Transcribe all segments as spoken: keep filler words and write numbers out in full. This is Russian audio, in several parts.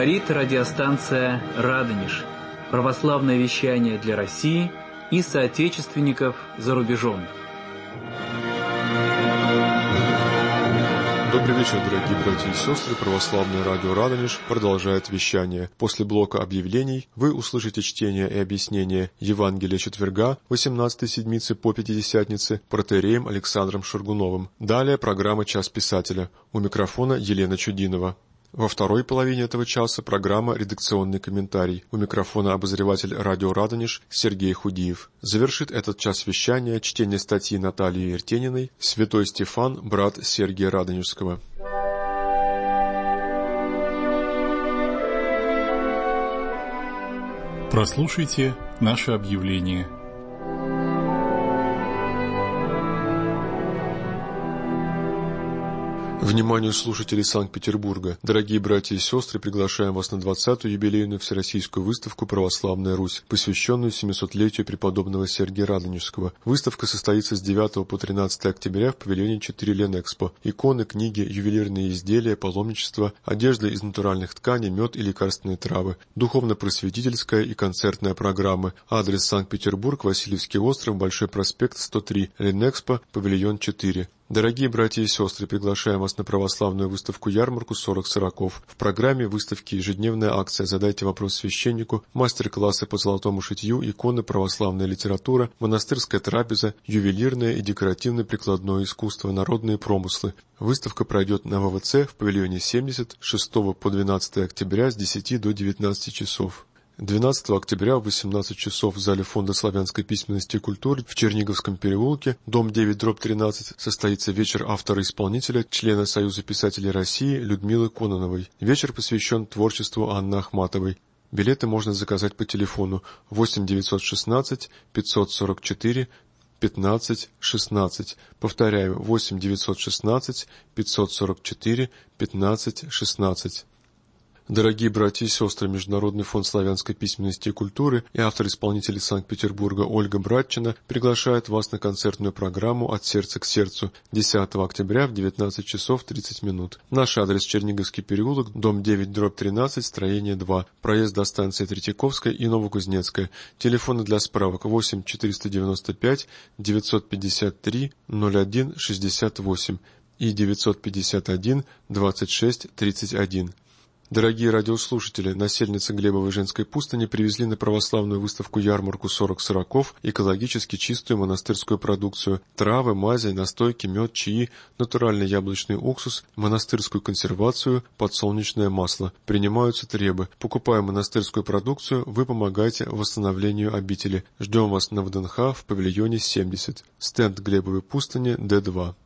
Говорит радиостанция «Радонеж». Православное вещание для России и соотечественников за рубежом. Добрый вечер, дорогие братья и сестры. Православное радио «Радонеж» продолжает вещание. После блока объявлений вы услышите чтение и объяснение Евангелия четверга, восемнадцатой седмицы по Пятидесятнице, протоиереем Александром Шаргуновым. Далее программа «Час писателя». У микрофона Елена Чудинова. Во второй половине этого часа программа «Редакционный комментарий». У микрофона обозреватель радио «Радонеж» Сергей Худиев. Завершит этот час вещания чтение статьи Натальи Ертениной «Святой Стефан, брат Сергия Радонежского». Прослушайте наше объявление. Вниманию слушателей Санкт-Петербурга. Дорогие братья и сестры, приглашаем вас на двадцатую юбилейную Всероссийскую выставку «Православная Русь», посвященную семисотлетию преподобного Сергия Радонежского. Выставка состоится с девятого по тринадцатое октября в павильоне четыре Ленэкспо. Иконы, книги, ювелирные изделия, паломничество, одежда из натуральных тканей, мед и лекарственные травы, духовно-просветительская и концертная программы. Адрес: Санкт-Петербург, Васильевский остров, Большой проспект, сто три, Ленэкспо, павильон четыре. Дорогие братья и сестры, приглашаем вас на православную выставку-ярмарку «сорок сороков». В программе выставки ежедневная акция «Задайте вопрос священнику», мастер-классы по золотому шитью, иконы, православная литература, монастырская трапеза, ювелирное и декоративно-прикладное искусство, народные промыслы. Выставка пройдет на ВВЦ в павильоне семьдесят с шестого по двенадцатое октября с десяти до девятнадцати часов. двенадцатого октября в восемнадцать часов в зале Фонда славянской письменности и культуры в Черниговском переулке, дом девять дробь тринадцать, состоится вечер автора-исполнителя, члена Союза писателей России Людмилы Кононовой. Вечер посвящен творчеству Анны Ахматовой. Билеты можно заказать по телефону восемь девятьсот шестнадцать пятьсот сорок четыре пятнадцать шестнадцать. Повторяю, восемь девятьсот шестнадцать пятьсот сорок четыре пятнадцать шестнадцать. Дорогие братья и сестры, Международный фонд славянской письменности и культуры и автор-исполнитель из Санкт-Петербурга Ольга Братчина приглашает вас на концертную программу «От сердца к сердцу» десятого октября в девятнадцать часов тридцать минут. Наш адрес: Черниговский переулок, дом девять дробь тринадцать, строение два, проезд до станции Третьяковская и Новокузнецкая. Телефоны для справок: восемь четыреста девяносто пять девятьсот пятьдесят три ноль один шестьдесят восемь и девятьсот пятьдесят один двадцать шесть тридцать один. Дорогие радиослушатели, насельницы Глебовой женской пустыни привезли на православную выставку-ярмарку «сорок сороков» экологически чистую монастырскую продукцию: травы, мази, настойки, мед, чаи, натуральный яблочный уксус, монастырскую консервацию, подсолнечное масло. Принимаются требы. Покупая монастырскую продукцию, вы помогаете восстановлению обители. Ждем вас на ВДНХ в павильоне семьдесят. Стенд Глебовой пустыни, Д два.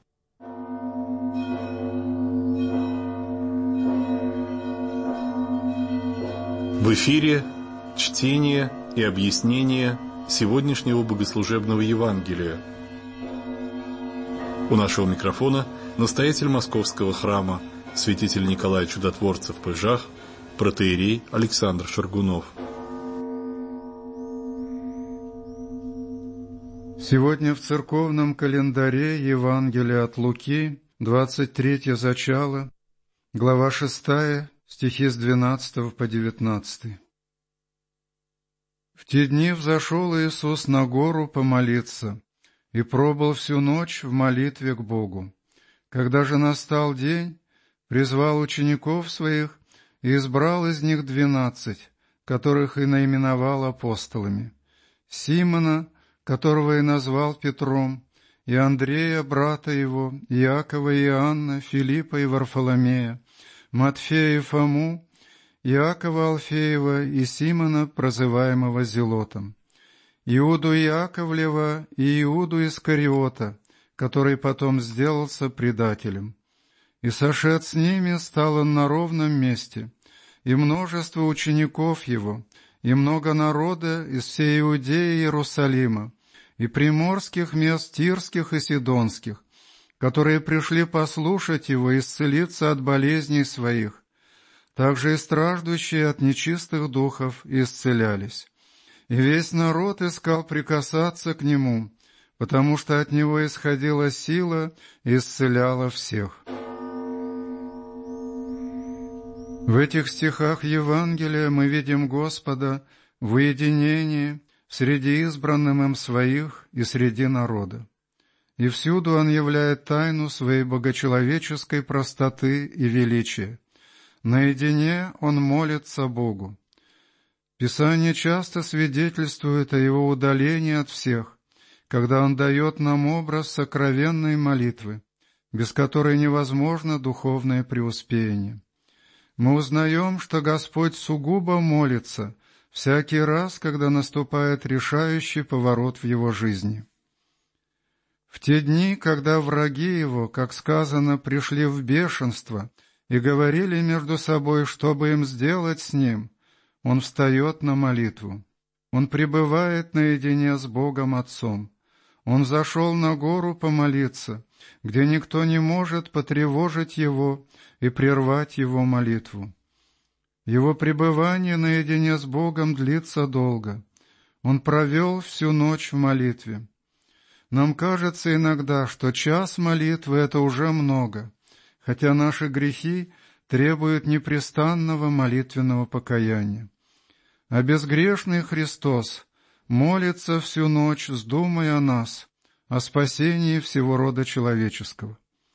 В эфире чтение и объяснение сегодняшнего богослужебного Евангелия. У нашего микрофона настоятель Московского храма, святитель Николай Чудотворцев Пыжах, протоиерей Александр Шаргунов. Сегодня в церковном календаре Евангелие от Луки, двадцать третье зачало, глава шестая, стихи с двенадцатого по девятнадцатый. В те дни взошел Иисус на гору помолиться и пробыл всю ночь в молитве к Богу. Когда же настал день, призвал учеников своих и избрал из них двенадцать, которых и наименовал апостолами: Симона, которого и назвал Петром, и Андрея, брата его, Иакова и Иоанна, Филиппа и Варфоломея, Матфея и Фому, Иакова Алфеева и Симона, прозываемого Зелотом, Иуду Иаковлева и Иуду Искариота, который потом сделался предателем. И сошед с ними, стал он на ровном месте, и множество учеников его, и много народа из всей Иудеи и Иерусалима, и приморских мест Тирских и Сидонских, которые пришли послушать его и исцелиться от болезней своих. Также и страждущие от нечистых духов исцелялись. И весь народ искал прикасаться к нему, потому что от него исходила сила и исцеляла всех. В этих стихах Евангелия мы видим Господа в уединении среди избранным им своих и среди народа. И всюду Он являет тайну своей богочеловеческой простоты и величия. Наедине Он молится Богу. Писание часто свидетельствует о Его удалении от всех, когда Он дает нам образ сокровенной молитвы, без которой невозможно духовное преуспеяние. Мы узнаем, что Господь сугубо молится всякий раз, когда наступает решающий поворот в Его жизни. В те дни, когда враги Его, как сказано, пришли в бешенство и говорили между собой, что бы им сделать с Ним, Он встает на молитву. Он пребывает наедине с Богом Отцом. Он зашел на гору помолиться, где никто не может потревожить Его и прервать Его молитву. Его пребывание наедине с Богом длится долго. Он провел всю ночь в молитве. Нам кажется иногда, что час молитвы — это уже много, хотя наши грехи требуют непрестанного молитвенного покаяния. А безгрешный Христос молится всю ночь, вздумая о нас, о спасении всего рода человеческого.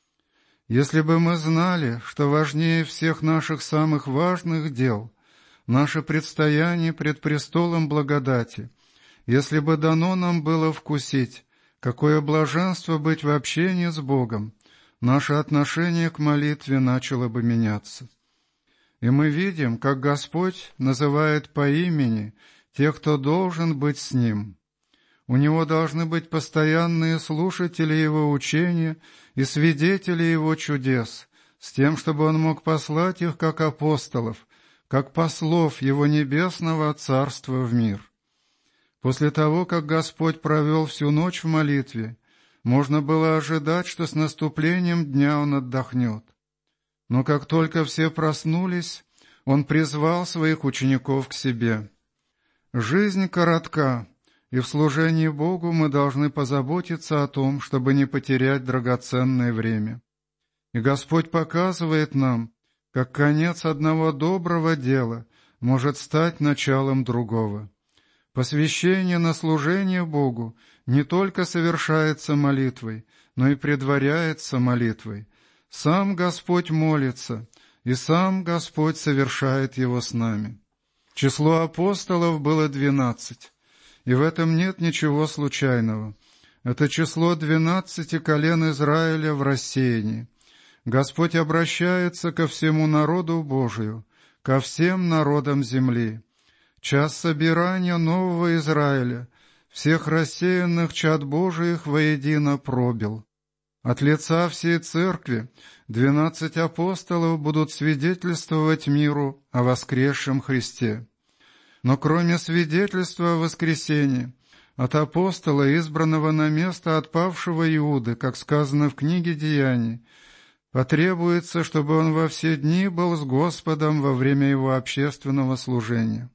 Если бы мы знали, что важнее всех наших самых важных дел наше предстояние пред престолом благодати, если бы дано нам было вкусить, какое блаженство быть в общении с Богом, наше отношение к молитве начало бы меняться. И мы видим, как Господь называет по имени тех, кто должен быть с Ним. У Него должны быть постоянные слушатели Его учения и свидетели Его чудес, с тем, чтобы Он мог послать их как апостолов, как послов Его небесного Царства в мир. После того, как Господь провел всю ночь в молитве, можно было ожидать, что с наступлением дня Он отдохнет. Но как только все проснулись, Он призвал своих учеников к себе. Жизнь коротка, и в служении Богу мы должны позаботиться о том, чтобы не потерять драгоценное время. И Господь показывает нам, как конец одного доброго дела может стать началом другого. Посвящение на служение Богу не только совершается молитвой, но и предваряется молитвой. Сам Господь молится, и сам Господь совершает его с нами. Число апостолов было двенадцать. И в этом нет ничего случайного. Это число двенадцати колен Израиля в рассеянии. Господь обращается ко всему народу Божию, ко всем народам земли. Час собирания нового Израиля, всех рассеянных чад Божиих воедино пробил. От лица всей церкви двенадцать апостолов будут свидетельствовать миру о воскресшем Христе. Но кроме свидетельства о воскресении, от апостола, избранного на место отпавшего Иуды, как сказано в книге Деяний, потребуется, чтобы он во все дни был с Господом во время его общественного служения.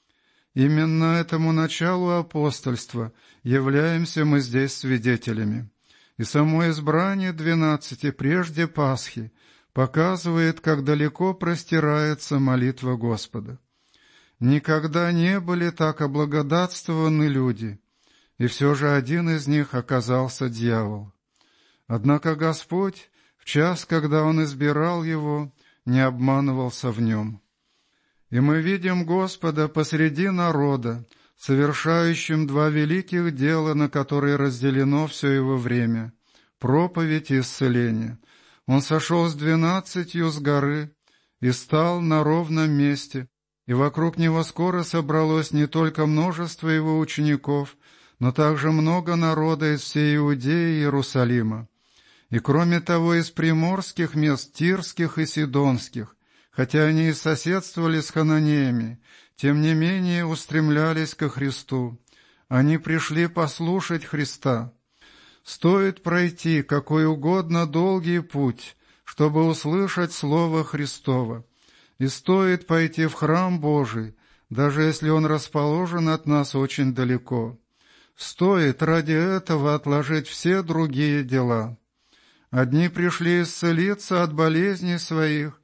Именно этому началу апостольства являемся мы здесь свидетелями. И само избрание двенадцати прежде Пасхи показывает, как далеко простирается молитва Господа. Никогда не были так облагодатствованы люди, и все же один из них оказался дьявол. Однако Господь, в час, когда Он избирал его, не обманывался в нем. И мы видим Господа посреди народа, совершающим два великих дела, на которые разделено все Его время — проповедь и исцеление. Он сошел с двенадцатью с горы и стал на ровном месте, и вокруг Него скоро собралось не только множество Его учеников, но также много народа из всей Иудеи и Иерусалима. И кроме того, из приморских мест, тирских и сидонских, хотя они и соседствовали с хананеями, тем не менее устремлялись ко Христу. Они пришли послушать Христа. Стоит пройти какой угодно долгий путь, чтобы услышать Слово Христово. И стоит пойти в храм Божий, даже если он расположен от нас очень далеко. Стоит ради этого отложить все другие дела. Одни пришли исцелиться от болезней своих,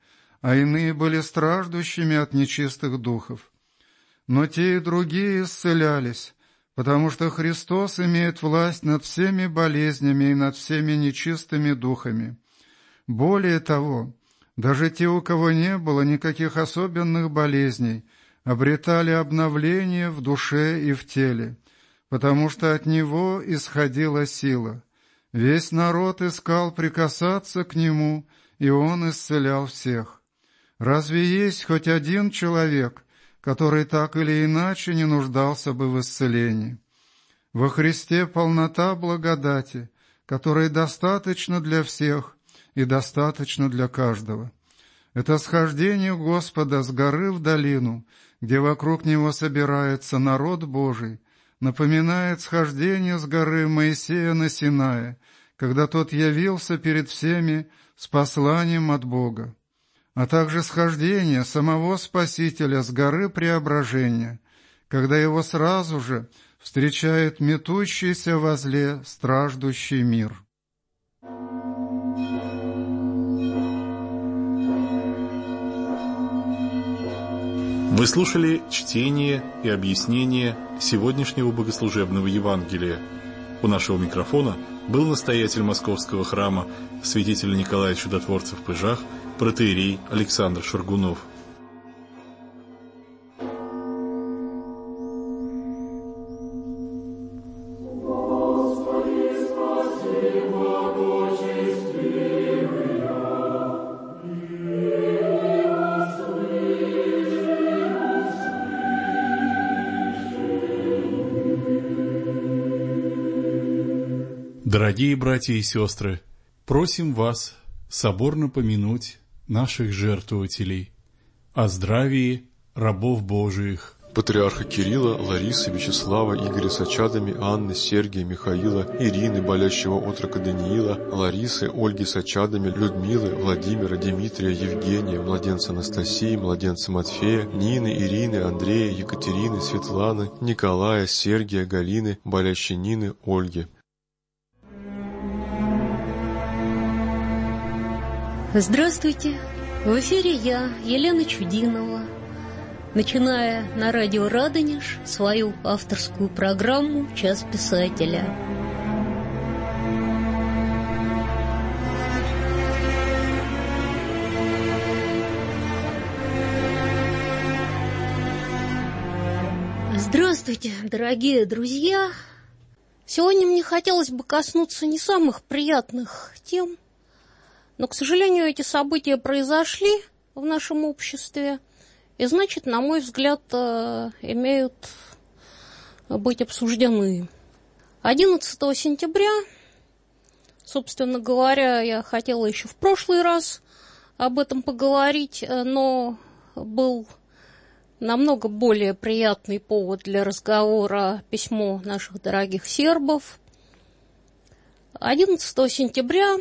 а иные были страждущими от нечистых духов. Но те и другие исцелялись, потому что Христос имеет власть над всеми болезнями и над всеми нечистыми духами. Более того, даже те, у кого не было никаких особенных болезней, обретали обновление в душе и в теле, потому что от Него исходила сила. Весь народ искал прикасаться к Нему, и Он исцелял всех. Разве есть хоть один человек, который так или иначе не нуждался бы в исцелении? Во Христе полнота благодати, которой достаточно для всех и достаточно для каждого. Это схождение Господа с горы в долину, где вокруг Него собирается народ Божий, напоминает схождение с горы Моисея на Синае, когда тот явился перед всеми с посланием от Бога, а также схождение самого Спасителя с горы Преображения, когда его сразу же встречает метущийся возле страждущий мир. Вы слушали чтение и объяснение сегодняшнего богослужебного Евангелия. У нашего микрофона был настоятель Московского храма святитель Николай Чудотворцев в Пыжах, протоиерей Александр Шаргунов. Дорогие братья и сестры, просим вас соборно помянуть наших жертвователей, о здравии рабов Божиих. Патриарха Кирилла, Ларисы, Вячеслава, Игоря с очадами, Анны, Сергия, Михаила, Ирины, болящего отрока Даниила, Ларисы, Ольги с очадами, Людмилы, Владимира, Дмитрия, Евгения, младенца Анастасии, младенца Матфея, Нины, Ирины, Андрея, Екатерины, Светланы, Николая, Сергия, Галины, болящей Нины, Ольги. Здравствуйте! В эфире я, Елена Чудинова, начиная на радио «Радонеж» свою авторскую программу «Час писателя». Здравствуйте, дорогие друзья! Сегодня мне хотелось бы коснуться не самых приятных тем, но, к сожалению, эти события произошли в нашем обществе, и, значит, на мой взгляд, имеют быть обсуждены. одиннадцатого сентября, собственно говоря, я хотела еще в прошлый раз об этом поговорить, но был намного более приятный повод для разговора — письмо наших дорогих сербов. одиннадцатого сентября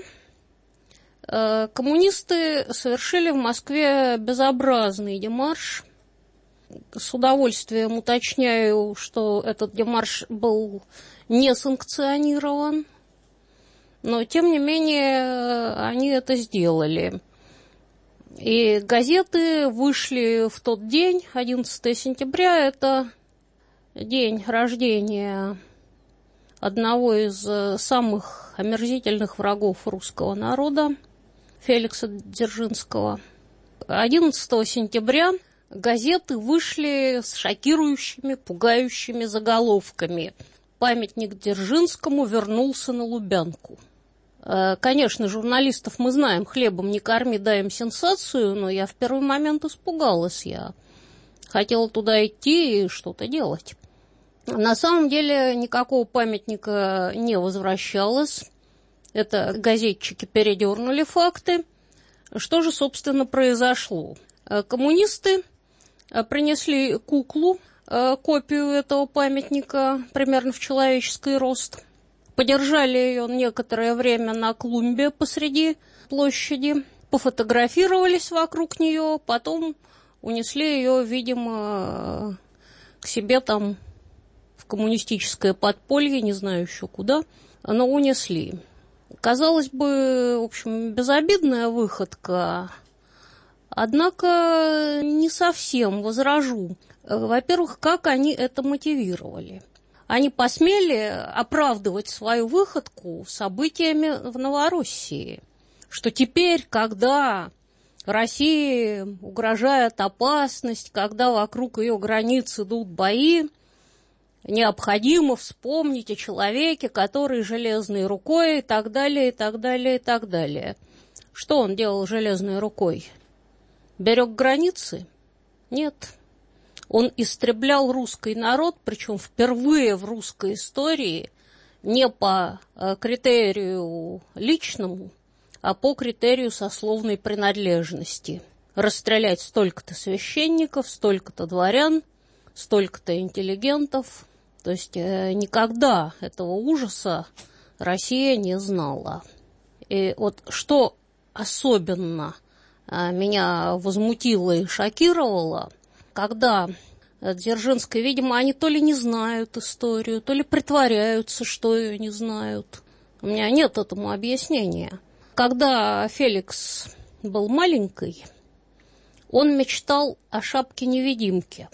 коммунисты совершили в Москве безобразный демарш. С удовольствием уточняю, что этот демарш был не санкционирован, но, тем не менее, они это сделали. И газеты вышли в тот день, одиннадцатого сентября, это день рождения одного из самых омерзительных врагов русского народа, Феликса Дзержинского. одиннадцатого сентября газеты вышли с шокирующими, пугающими заголовками. Памятник Дзержинскому вернулся на Лубянку. Конечно, журналистов мы знаем, хлебом не корми, дай им сенсацию, но я в первый момент испугалась. Я хотела туда идти и что-то делать. На самом деле никакого памятника не возвращалось. Это газетчики передернули факты. Что же, собственно, произошло? Коммунисты принесли куклу, копию этого памятника, примерно в человеческий рост. Подержали ее некоторое время на клумбе посреди площади, пофотографировались вокруг нее, потом унесли ее, видимо, к себе там в коммунистическое подполье, не знаю еще куда, но унесли. Казалось бы, в общем, безобидная выходка, Однако не совсем возражу. Во-первых, как они это мотивировали? Они посмели оправдывать свою выходку событиями в Новороссии, что теперь, когда России угрожает опасность, когда вокруг ее границ идут бои, необходимо вспомнить о человеке, который железной рукой, и так далее, и так далее, и так далее. Что он делал железной рукой? Берег границы? Нет. Он истреблял русский народ, причем впервые в русской истории не по критерию личному, а по критерию сословной принадлежности. Расстрелять столько-то священников, столько-то дворян, столько-то интеллигентов. То есть никогда этого ужаса Россия не знала. И вот что особенно меня возмутило и шокировало, когда Дзержинская, видимо, они то ли не знают историю, то ли притворяются, что ее не знают. У меня нет этому объяснения. Когда Феликс был маленький, он мечтал о шапке-невидимке.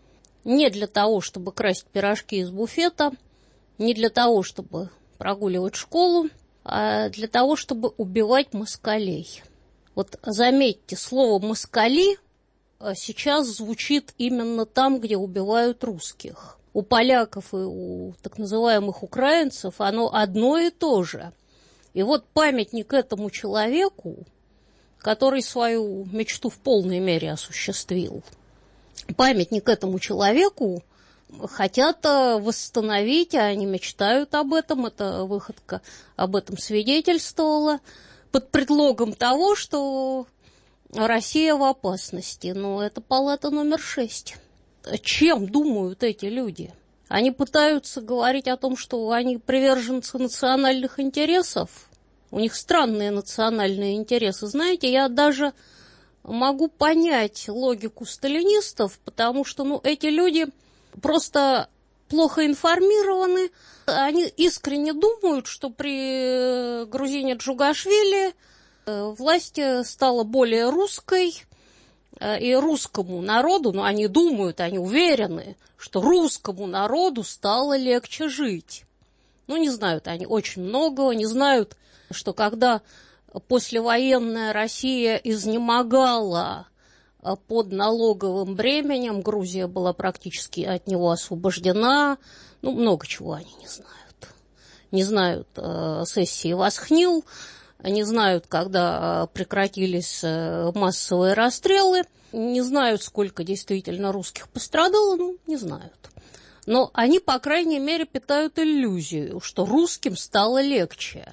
Не для того, чтобы красть пирожки из буфета, не для того, чтобы прогуливать школу, а для того, чтобы убивать москалей. Вот заметьте, слово «москали» сейчас звучит именно там, где убивают русских. У поляков и у так называемых украинцев оно одно и то же. И вот памятник этому человеку, который свою мечту в полной мере осуществил, памятник этому человеку хотят восстановить, а они мечтают об этом, эта выходка об этом свидетельствовала, под предлогом того, что Россия в опасности. Но это палата номер шесть. Чем думают эти люди? Они пытаются говорить о том, что они приверженцы национальных интересов. У них странные национальные интересы. Знаете, я даже могу понять логику сталинистов, потому что ну, эти люди просто плохо информированы. Они искренне думают, что при грузине Джугашвили власть стала более русской, и русскому народу, ну, они думают, они уверены, что русскому народу стало легче жить. Ну, не знают они очень многого, не знают, что когда послевоенная Россия изнемогала под налоговым бременем, Грузия была практически от него освобождена, ну, много чего они не знают. Не знают э, сессии Восхнил, не знают, когда прекратились массовые расстрелы, не знают, сколько действительно русских пострадало, ну, не знают. Но они, по крайней мере, питают иллюзию, что русским стало легче.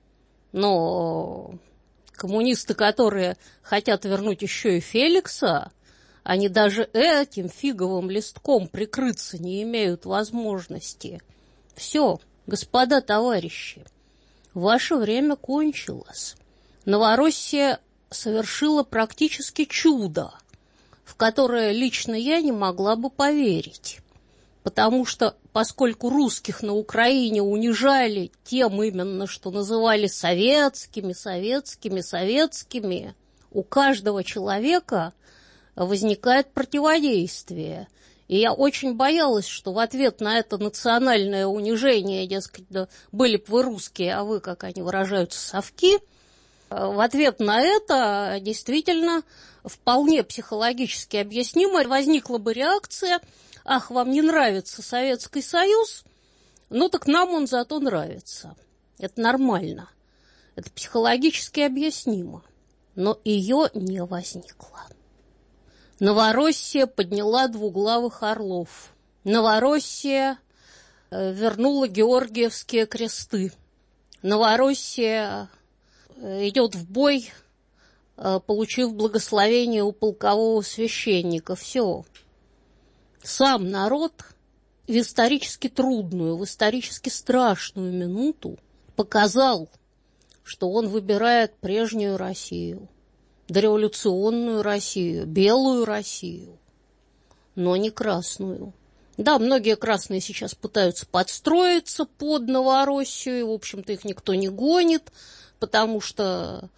Но коммунисты, которые хотят вернуть еще и Феликса, они даже этим фиговым листком прикрыться не имеют возможности. Все, господа товарищи, ваше время кончилось. Новороссия совершила практически чудо, в которое лично я не могла бы поверить. Потому что, поскольку русских на Украине унижали тем именно, что называли советскими, советскими, советскими, у каждого человека возникает противодействие. И я очень боялась, что в ответ на это национальное унижение, дескать, да, были бы вы русские, а вы, как они выражаются, совки, в ответ на это действительно вполне психологически объяснимо возникла бы реакция: ах, вам не нравится Советский Союз, ну так нам он зато нравится. Это нормально, это психологически объяснимо, но ее не возникло. Новороссия подняла двуглавых орлов. Новороссия вернула георгиевские кресты. Новороссия идет в бой, получив благословение у полкового священника. Все. Сам народ в исторически трудную, в исторически страшную минуту показал, что он выбирает прежнюю Россию, дореволюционную Россию, белую Россию, но не красную. Да, многие красные сейчас пытаются подстроиться под Новороссию, и, в общем-то, их никто не гонит, потому что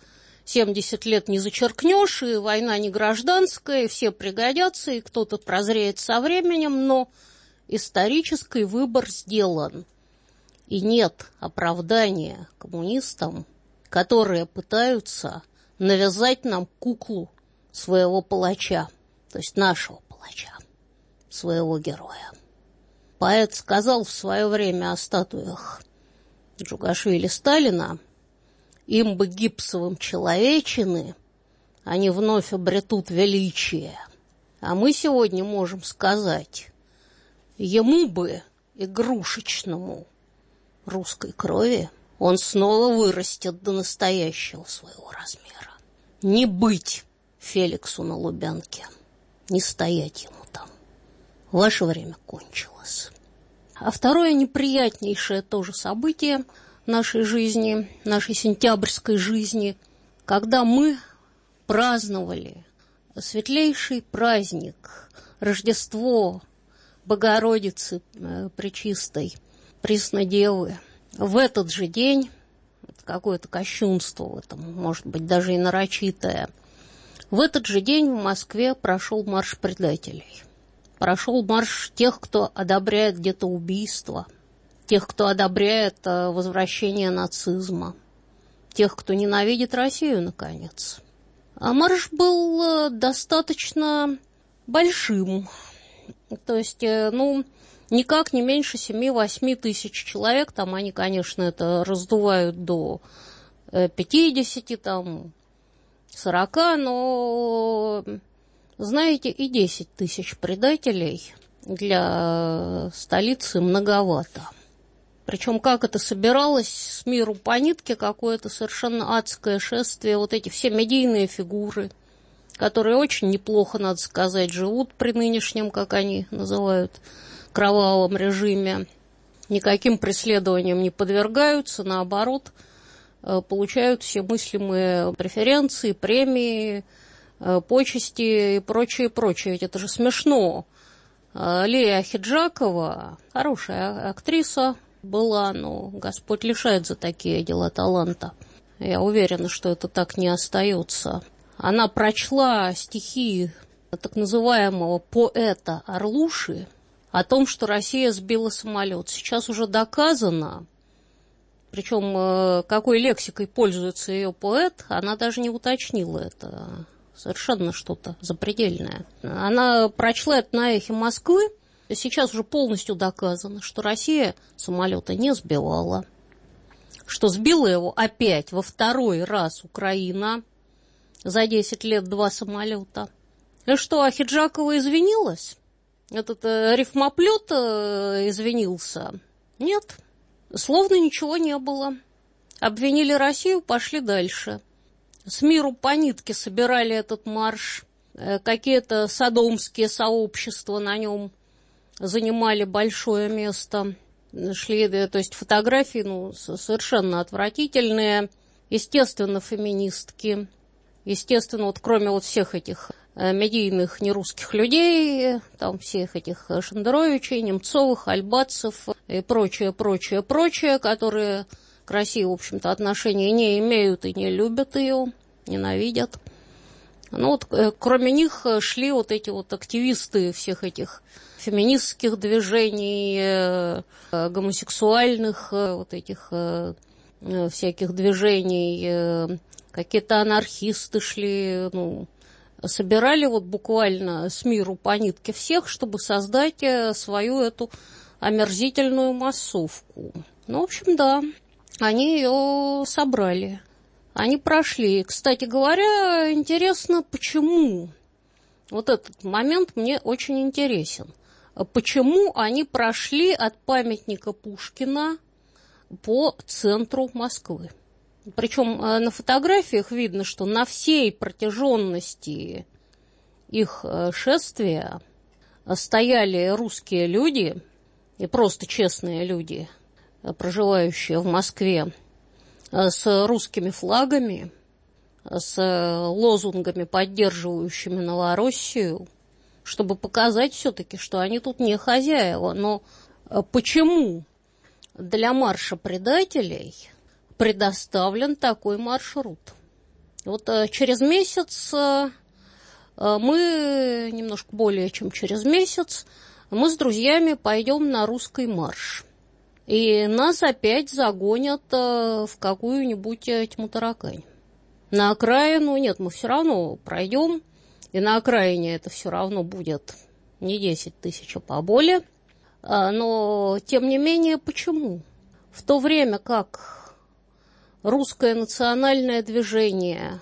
семьдесят лет не зачеркнешь, и война не гражданская, и все пригодятся, и кто-то прозреет со временем, но исторический выбор сделан. И нет оправдания коммунистам, которые пытаются навязать нам куклу своего палача, то есть нашего палача, своего героя. Поэт сказал в свое время о статуях Джугашвили Сталина: им бы гипсовым человечины, они вновь обретут величие. А мы сегодня можем сказать: ему бы, игрушечному, русской крови, он снова вырастет до настоящего своего размера. Не быть Феликсу на Лубянке, не стоять ему там. Ваше время кончилось. А второе неприятнейшее тоже событие нашей жизни, нашей сентябрьской жизни, когда мы праздновали светлейший праздник, Рождество Богородицы Пречистой, Преснодевы. В этот же день, какое-то кощунство в этом, может быть, даже и нарочитое, в этот же день в Москве прошел марш предателей. Прошел марш тех, кто одобряет где-то убийство, тех, кто одобряет возвращение нацизма, тех, кто ненавидит Россию, наконец. А марш был достаточно большим, то есть, ну, никак не меньше семи-восьми тысяч человек. Там они, конечно, это раздувают до пятидесяти, там, сорока, но, знаете, и десять тысяч предателей для столицы многовато. Причем как это собиралось с миру по нитке, какое-то совершенно адское шествие, вот эти все медийные фигуры, которые очень неплохо, надо сказать, живут при нынешнем, как они называют, кровавом режиме, никаким преследованиям не подвергаются, наоборот, получают все мыслимые преференции, премии, почести и прочее, прочее. Ведь это же смешно. Лия Ахеджакова, хорошая актриса была, но Господь лишает за такие дела таланта. Я уверена, что это так не остается. Она прочла стихи так называемого поэта Орлуши о том, что Россия сбила самолет. Сейчас уже доказано, причем какой лексикой пользуется ее поэт, она даже не уточнила это. Совершенно что-то запредельное. Она прочла это на эхе Москвы. Сейчас уже полностью доказано, что Россия самолета не сбивала, что сбила его опять во второй раз Украина, за десять лет два самолета. И что, Ахеджакова извинилась? Этот э, рифмоплет э, извинился? Нет, словно ничего не было. Обвинили Россию, пошли дальше. С миру по нитке собирали этот марш. Э, какие-то содомские сообщества на нем занимали большое место. Шли, то есть фотографии, ну, совершенно отвратительные. Естественно, феминистки. Естественно, вот кроме вот всех этих медийных нерусских людей, там всех этих Шендеровичей, Немцовых, Альбацев и прочее, прочее, прочее, которые к России, в общем-то, отношения не имеют и не любят ее, ненавидят. Ну вот кроме них шли вот эти вот активисты всех этих феминистских движений, гомосексуальных вот этих всяких движений, какие-то анархисты шли, ну, собирали вот буквально с миру по нитке всех, чтобы создать свою эту омерзительную массовку. Ну, в общем, да, они ее собрали, они прошли. Кстати говоря, интересно, почему? Вот этот момент мне очень интересен. Почему они прошли от памятника Пушкина по центру Москвы? Причем на фотографиях видно, что на всей протяженности их шествия стояли русские люди, и просто честные люди, проживающие в Москве, с русскими флагами, с лозунгами, поддерживающими Новороссию, чтобы показать все-таки, что они тут не хозяева. Но почему для марша предателей предоставлен такой маршрут? Вот через месяц, мы, немножко более чем через месяц, мы с друзьями пойдем на русский марш. И нас опять загонят в какую-нибудь тьму-таракань. На окраину, нет, мы все равно пройдем, и на окраине это все равно будет не десять тысяч, а поболее. Но, тем не менее, почему? В то время как русское национальное движение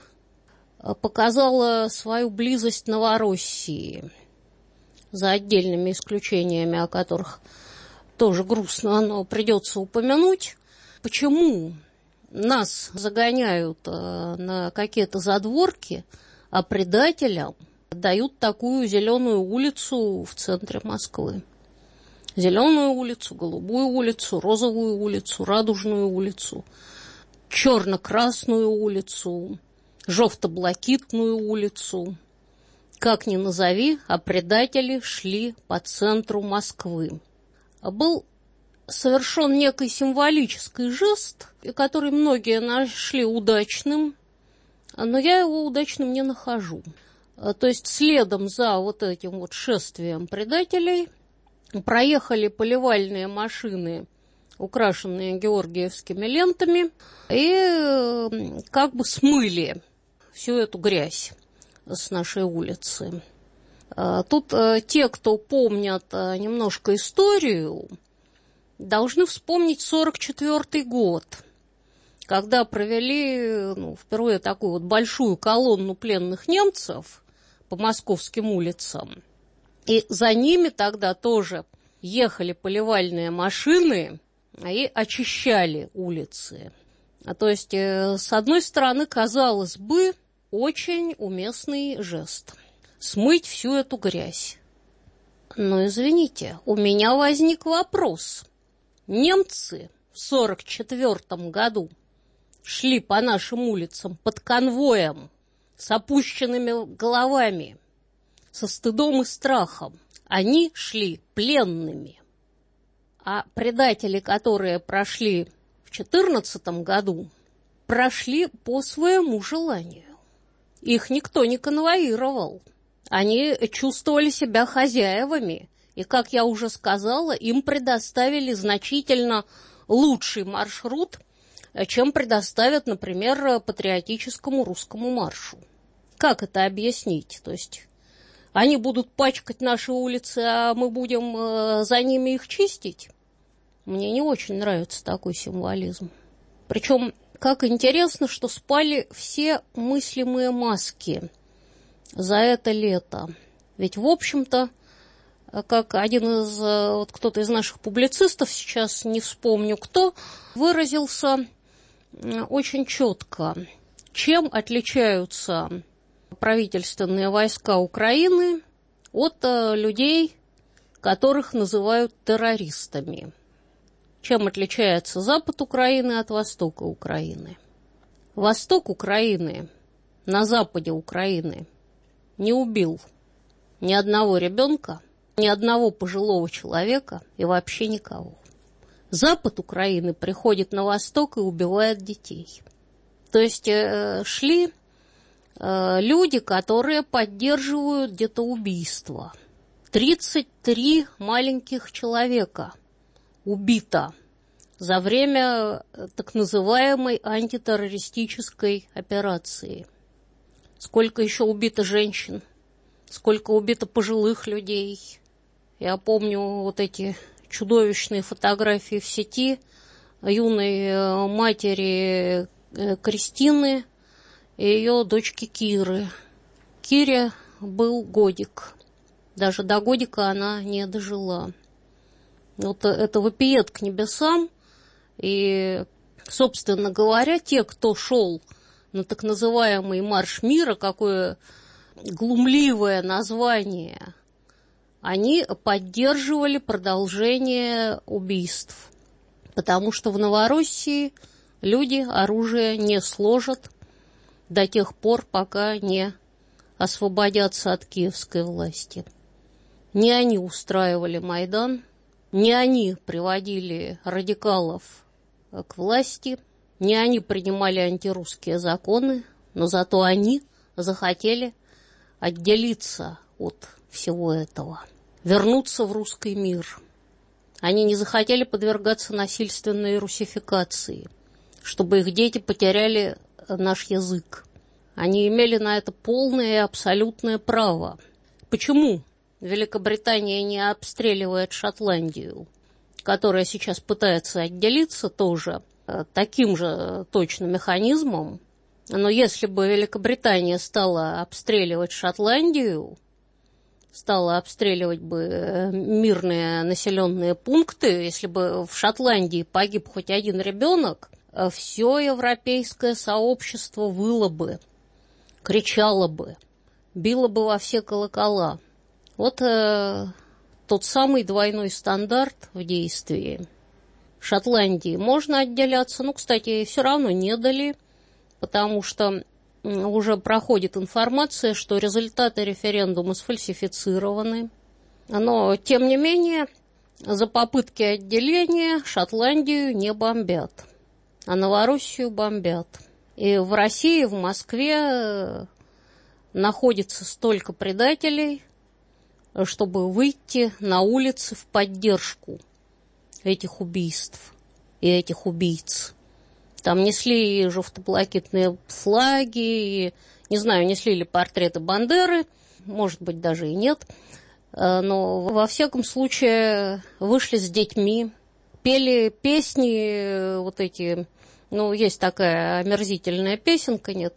показало свою близость Новороссии, за отдельными исключениями, о которых тоже грустно, но придется упомянуть, почему нас загоняют на какие-то задворки, а предателям дают такую зеленую улицу в центре Москвы. Зеленую улицу, голубую улицу, розовую улицу, радужную улицу, черно-красную улицу, желто-блакитную улицу. Как ни назови, а предатели шли по центру Москвы. Был совершен некий символический жест, который многие нашли удачным, но я его удачным не нахожу. То есть следом за вот этим вот шествием предателей проехали поливальные машины, украшенные георгиевскими лентами, и как бы смыли всю эту грязь с нашей улицы. Тут те, кто помнят немножко историю, должны вспомнить сорок четвёртый год, когда провели ну, впервые такую вот большую колонну пленных немцев по московским улицам. И за ними тогда тоже ехали поливальные машины и очищали улицы. А то есть, с одной стороны, казалось бы, очень уместный жест – смыть всю эту грязь. Но, извините, у меня возник вопрос. Немцы в сорок четвёртом году шли по нашим улицам под конвоем, с опущенными головами, со стыдом и страхом. Они шли пленными. А предатели, которые прошли в четырнадцатом году, прошли по своему желанию. Их никто не конвоировал. Они чувствовали себя хозяевами. И, как я уже сказала, им предоставили значительно лучший маршрут, чем предоставят, например, патриотическому русскому маршу. Как это объяснить? То есть они будут пачкать наши улицы, а мы будем за ними их чистить? Мне не очень нравится такой символизм. Причем, как интересно, что спали все мыслимые маски за это лето. Ведь, в общем-то, как один из, вот кто-то из наших публицистов, сейчас не вспомню кто, выразился очень четко, чем отличаются правительственные войска Украины от людей, которых называют террористами. Чем отличается Запад Украины от Востока Украины? Восток Украины на западе Украины не убил ни одного ребенка, ни одного пожилого человека и вообще никого. Запад Украины приходит на восток и убивает детей. То есть э, шли э, люди, которые поддерживают где-то убийство. тридцать три маленьких человека убито за время так называемой антитеррористической операции. Сколько еще убито женщин, сколько убито пожилых людей. Я помню вот эти чудовищные фотографии в сети юной матери Кристины и ее дочки Киры. Кире был годик. Даже до годика она не дожила. Вот это вопиет к небесам. И, собственно говоря, те, кто шел на так называемый марш мира, какое глумливое название, они поддерживали продолжение убийств. Потому что в Новороссии люди оружие не сложат до тех пор, пока не освободятся от киевской власти. Не они устраивали Майдан, не они приводили радикалов к власти, не они принимали антирусские законы, Но зато они захотели отделиться от всего этого, вернуться в русский мир. Они не захотели подвергаться насильственной русификации, чтобы их дети потеряли наш язык. Они имели на это полное и абсолютное право. Почему Великобритания не обстреливает Шотландию, которая сейчас пытается отделиться тоже таким же точным механизмом? Но если бы Великобритания стала обстреливать Шотландию, стала обстреливать бы мирные населенные пункты, если бы в Шотландии погиб хоть один ребенок, все европейское сообщество выло бы, кричало бы, било бы во все колокола. Вот э, тот самый двойной стандарт в действии. В Шотландии можно отделяться, ну, кстати, все равно не дали, потому что уже проходит информация, что результаты референдума сфальсифицированы. Но, тем не менее, за попытки отделения Шотландию не бомбят, а Новороссию бомбят. И в России, в Москве находится столько предателей, чтобы выйти на улицы в поддержку этих убийств и этих убийц. Там несли и жовто-блакитные флаги, и, не знаю, несли ли портреты Бандеры, может быть, даже и нет. Но, во всяком случае, вышли с детьми, пели песни вот эти. Ну, есть такая омерзительная песенка, нет,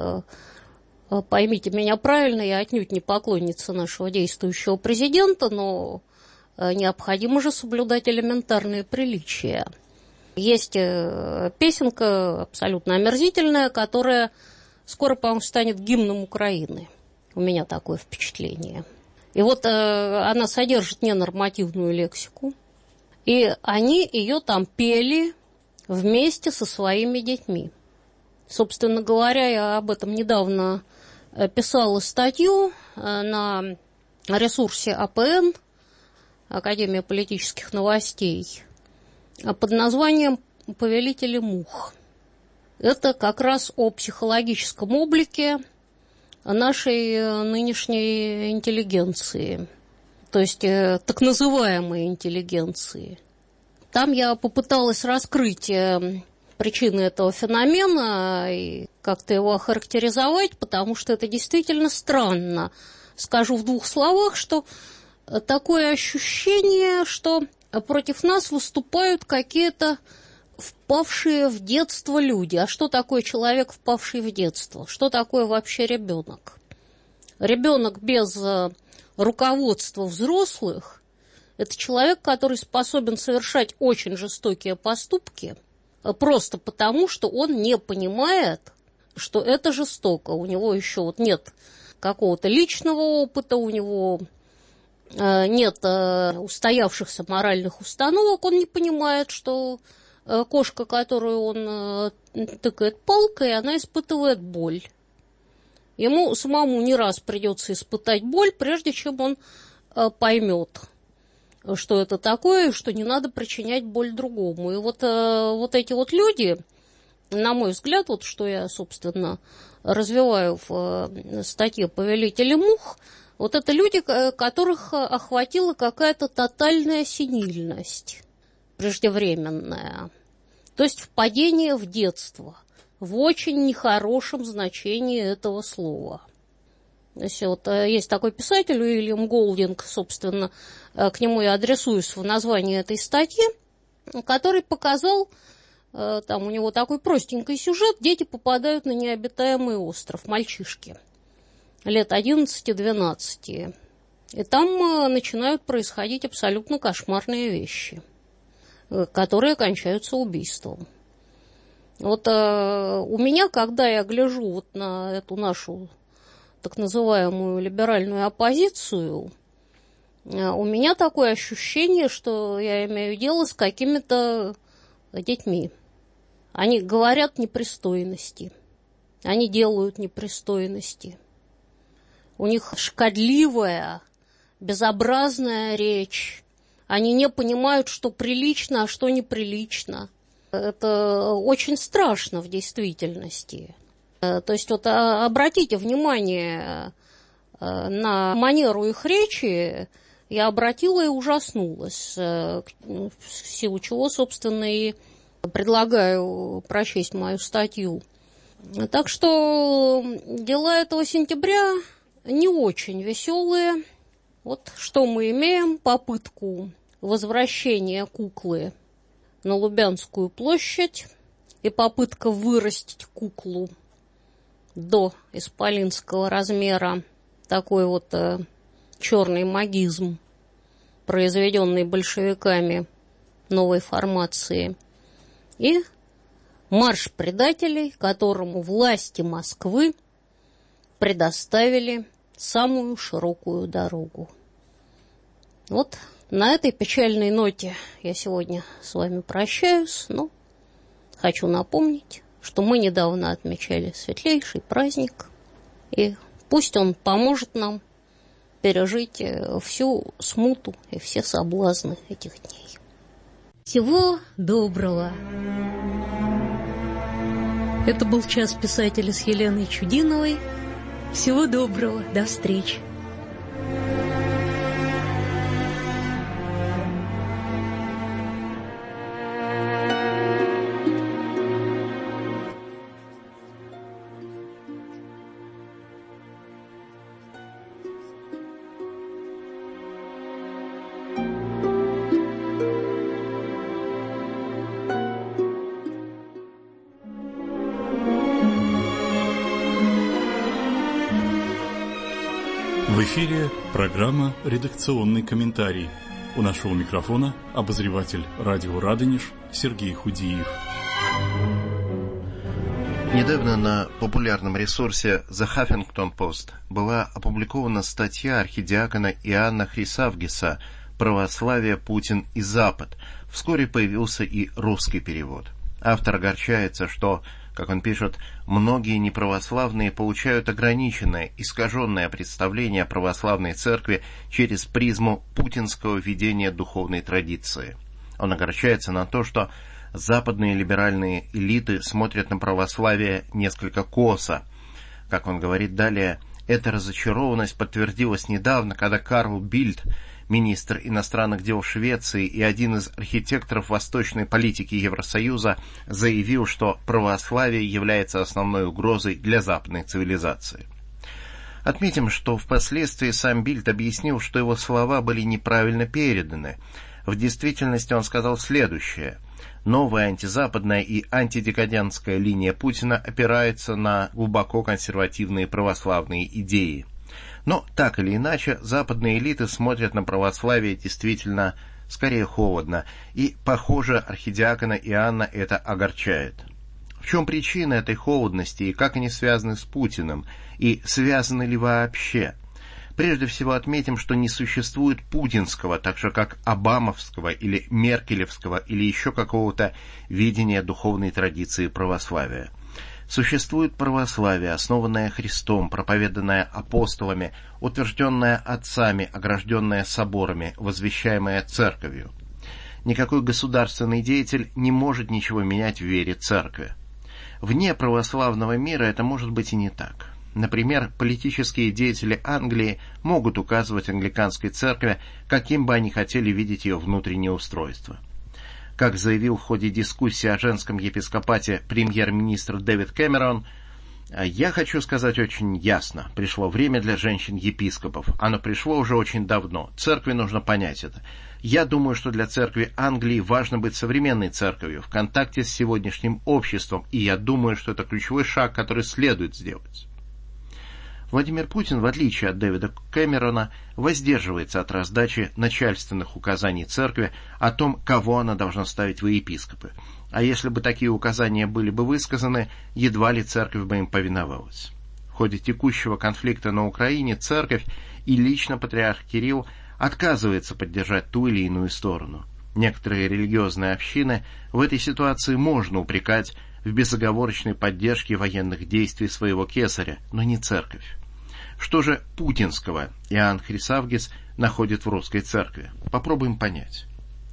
поймите меня правильно, я отнюдь не поклонница нашего действующего президента, но необходимо же соблюдать элементарные приличия. Есть песенка абсолютно омерзительная, которая скоро, по-моему, станет гимном Украины. У меня такое впечатление. И вот она содержит ненормативную лексику, и они ее там пели вместе со своими детьми. Собственно говоря, я об этом недавно писала статью на ресурсе А Пэ Эн, Академия политических новостей, под названием «Повелители мух». Это как раз о психологическом облике нашей нынешней интеллигенции, то есть так называемой интеллигенции. Там я попыталась раскрыть причины этого феномена и как-то его охарактеризовать, потому что это действительно странно. Скажу в двух словах, что такое ощущение, что против нас выступают какие-то впавшие в детство люди. А что такое человек, впавший в детство? Что такое вообще ребенок? Ребенок без руководства взрослых – это человек, который способен совершать очень жестокие поступки просто потому, что он не понимает, что это жестоко. У него еще вот нет какого-то личного опыта, у него нет устоявшихся моральных установок, он не понимает, что кошка, которую он тыкает палкой, она испытывает боль. Ему самому не раз придется испытать боль, прежде чем он поймет, что это такое, и что не надо причинять боль другому. И вот, вот эти вот люди, на мой взгляд, вот что я, собственно, развиваю в статье «Повелители мух», вот это люди, которых охватила какая-то тотальная сенильность, преждевременная. То есть впадение в детство, в очень нехорошем значении этого слова. Если вот есть такой писатель Уильям Голдинг, собственно, к нему я адресуюсь в названии этой статьи, который показал, там у него такой простенький сюжет, дети попадают на необитаемый остров, мальчишки, лет одиннадцати-двенадцати. И там начинают происходить абсолютно кошмарные вещи, которые кончаются убийством. Вот у меня, когда я гляжу вот на эту нашу так называемую либеральную оппозицию, у меня такое ощущение, что я имею дело с какими-то детьми. Они говорят непристойности, они делают непристойности. У них шкодливая, безобразная речь. Они не понимают, что прилично, а что неприлично. Это очень страшно в действительности. То есть вот обратите внимание на манеру их речи, я обратила и ужаснулась, в силу чего, собственно, и предлагаю прочесть мою статью. Так что дела этого сентября не очень веселые. Вот что мы имеем: попытку возвращения куклы на Лубянскую площадь и попытка вырастить куклу до исполинского размера, такой вот э, черный магизм, произведенный большевиками новой формации, и марш предателей, которому власти Москвы предоставили самую широкую дорогу. Вот на этой печальной ноте я сегодня с вами прощаюсь, но хочу напомнить, что мы недавно отмечали светлейший праздник, и пусть он поможет нам пережить всю смуту и все соблазны этих дней. Всего доброго! Это был час писателя с Еленой Чудиновой. Всего доброго, до встречи! В эфире программа «Редакционный комментарий». У нашего микрофона обозреватель радио «Радонеж» Сергей Худиев. Недавно на популярном ресурсе The Huffington Post была опубликована статья архидиакона Иоанна Хрисавгиса «Православие, Путин и Запад». Вскоре появился и русский перевод. Автор огорчается, что, как он пишет, многие неправославные получают ограниченное, искаженное представление о православной церкви через призму путинского видения духовной традиции. Он огорчается на то, что западные либеральные элиты смотрят на православие несколько косо. Как он говорит далее, эта разочарованность подтвердилась недавно, когда Карл Бильд, министр иностранных дел Швеции и один из архитекторов восточной политики Евросоюза, заявил, что православие является основной угрозой для западной цивилизации. Отметим, что впоследствии сам Бильд объяснил, что его слова были неправильно переданы. В действительности он сказал следующее: новая антизападная и антидекадентская линия Путина опирается на глубоко консервативные православные идеи. Но, так или иначе, западные элиты смотрят на православие действительно скорее холодно, и, похоже, архидиакона Иоанна это огорчает. В чем причина этой холодности и как они связаны с Путиным, и связаны ли вообще? Прежде всего отметим, что не существует путинского, так же как обамовского или меркелевского или еще какого-то видения духовной традиции православия. Существует православие, основанное Христом, проповеданное апостолами, утвержденное отцами, огражденное соборами, возвещаемое церковью. Никакой государственный деятель не может ничего менять в вере церкви. Вне православного мира это может быть и не так. Например, политические деятели Англии могут указывать англиканской церкви, каким бы они хотели видеть ее внутреннее устройство. Как заявил в ходе дискуссии о женском епископате премьер-министр Дэвид Кэмерон, «Я хочу сказать очень ясно. Пришло время для женщин-епископов. Оно пришло уже очень давно. Церкви нужно понять это. Я думаю, что для церкви Англии важно быть современной церковью, в контакте с сегодняшним обществом, и я думаю, что это ключевой шаг, который следует сделать». Владимир Путин, в отличие от Дэвида Кэмерона, воздерживается от раздачи начальственных указаний церкви о том, кого она должна ставить во епископы. А если бы такие указания были бы высказаны, едва ли церковь бы им повиновалась. В ходе текущего конфликта на Украине церковь и лично патриарх Кирилл отказывается поддержать ту или иную сторону. Некоторые религиозные общины в этой ситуации можно упрекать в безоговорочной поддержке военных действий своего кесаря, но не церковь. Что же путинского Иоанн Хрисавгис находит в русской церкви? Попробуем понять.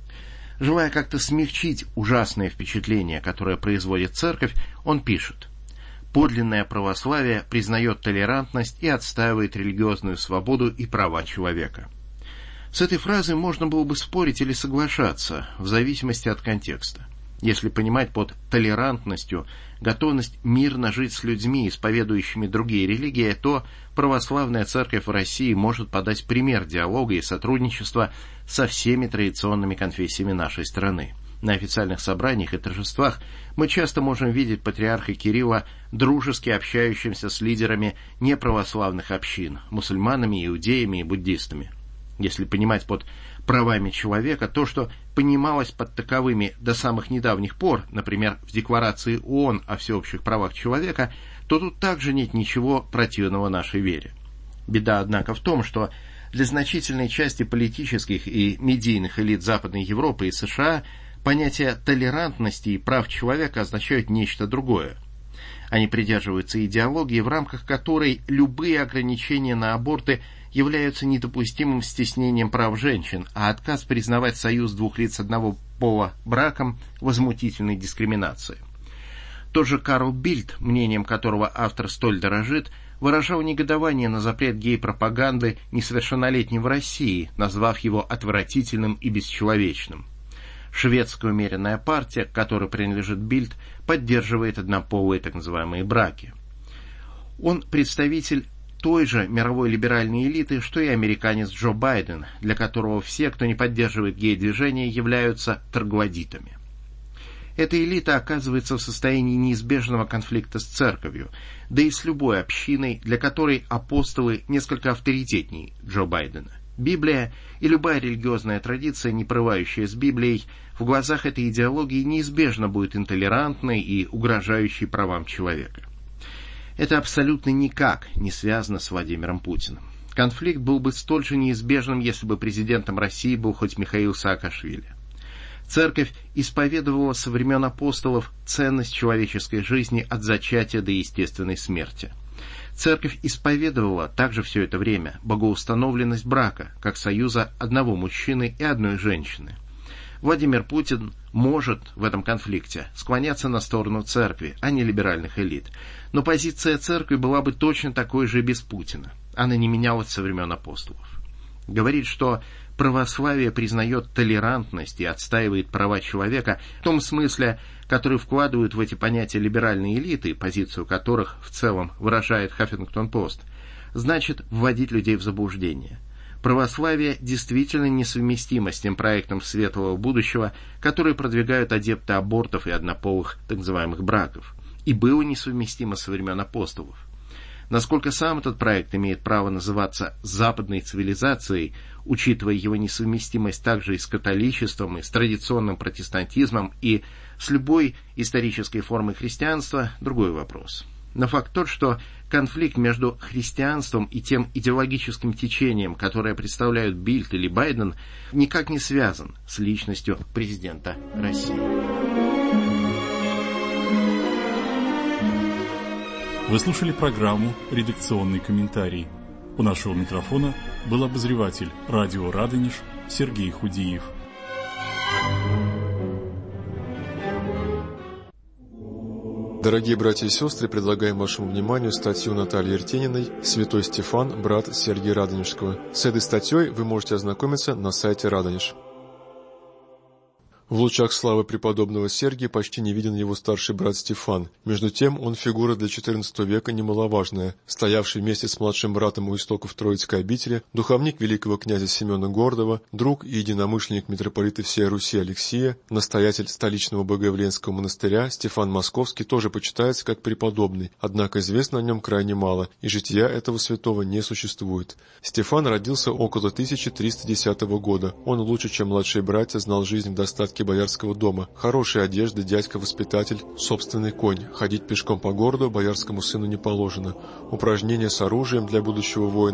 Желая как-то смягчить ужасное впечатление, которое производит церковь, он пишет: Подлинное православие признает толерантность и отстаивает религиозную свободу и права человека. С этой фразой можно было бы спорить или соглашаться, в зависимости от контекста. Если понимать под толерантностью готовность мирно жить с людьми, исповедующими другие религии, то православная церковь в России может подать пример диалога и сотрудничества со всеми традиционными конфессиями нашей страны. На официальных собраниях и торжествах мы часто можем видеть патриарха Кирилла дружески общающимся с лидерами неправославных общин, мусульманами, иудеями и буддистами. Если понимать под правами человека то, что понималось под таковыми до самых недавних пор, например, в Декларации ООН о всеобщих правах человека, то тут также нет ничего противного нашей вере. Беда, однако, в том, что для значительной части политических и медийных элит Западной Европы и США понятие толерантности и прав человека означают нечто другое. Они придерживаются идеологии, в рамках которой любые ограничения на аборты являются недопустимым стеснением прав женщин, а отказ признавать союз двух лиц одного пола браком – возмутительной дискриминацией. Тот же Карл Бильд, мнением которого автор столь дорожит, выражал негодование на запрет гей-пропаганды несовершеннолетним в России, назвав его отвратительным и бесчеловечным. Шведская умеренная партия, к которой принадлежит Бильд, поддерживает однополые так называемые браки. Он представитель той же мировой либеральной элиты, что и американец Джо Байден, для которого все, кто не поддерживает гей-движение, являются троглодитами. Эта элита оказывается в состоянии неизбежного конфликта с церковью, да и с любой общиной, для которой апостолы несколько авторитетнее Джо Байдена. Библия и любая религиозная традиция, не порывающая с Библией, в глазах этой идеологии неизбежно будет интолерантной и угрожающей правам человека. Это абсолютно никак не связано с Владимиром Путиным. Конфликт был бы столь же неизбежным, если бы президентом России был хоть Михаил Саакашвили. Церковь исповедовала со времен апостолов ценность человеческой жизни от зачатия до естественной смерти. Церковь исповедовала также все это время богоустановленность брака, как союза одного мужчины и одной женщины. Владимир Путин может в этом конфликте склоняться на сторону церкви, а не либеральных элит. Но позиция церкви была бы точно такой же и без Путина. Она не менялась со времен апостолов. Говорит, что православие признает толерантность и отстаивает права человека в том смысле, который вкладывают в эти понятия либеральные элиты, позицию которых в целом выражает Хаффингтон-Пост, значит вводить людей в заблуждение. Православие действительно несовместимо с тем проектом светлого будущего, который продвигают адепты абортов и однополых так называемых браков, и было несовместимо со времен апостолов. Насколько сам этот проект имеет право называться западной цивилизацией, учитывая его несовместимость также и с католичеством, и с традиционным протестантизмом, и с любой исторической формой христианства, другой вопрос. Но факт тот, что конфликт между христианством и тем идеологическим течением, которое представляют Бильд или Байден, никак не связан с личностью президента России. Вы слушали программу «Редакционный комментарий». У нашего микрофона был обозреватель радио «Радонеж» Сергей Худиев. Дорогие братья и сестры, предлагаем вашему вниманию статью Натальи Ертениной «Святой Стефан, брат Сергия Радонежского». С этой статьей вы можете ознакомиться на сайте Радонеж. В лучах славы преподобного Сергия почти не виден его старший брат Стефан. Между тем, он фигура для четырнадцатого века немаловажная, стоявший вместе с младшим братом у истоков Троицкой обители, духовник великого князя Семена Гордова, друг и единомышленник митрополита всей Руси Алексия, настоятель столичного Богоявленского монастыря Стефан Московский тоже почитается как преподобный, однако известно о нем крайне мало, и жития этого святого не существует. Стефан родился около тысяча триста десятого года. Он лучше, чем младшие братья, знал жизнь в достатке боярского дома, хорошая одежда, дядька-воспитатель, собственный конь. Ходить пешком по городу боярскому сыну не положено. Упражнения с оружием для будущего воина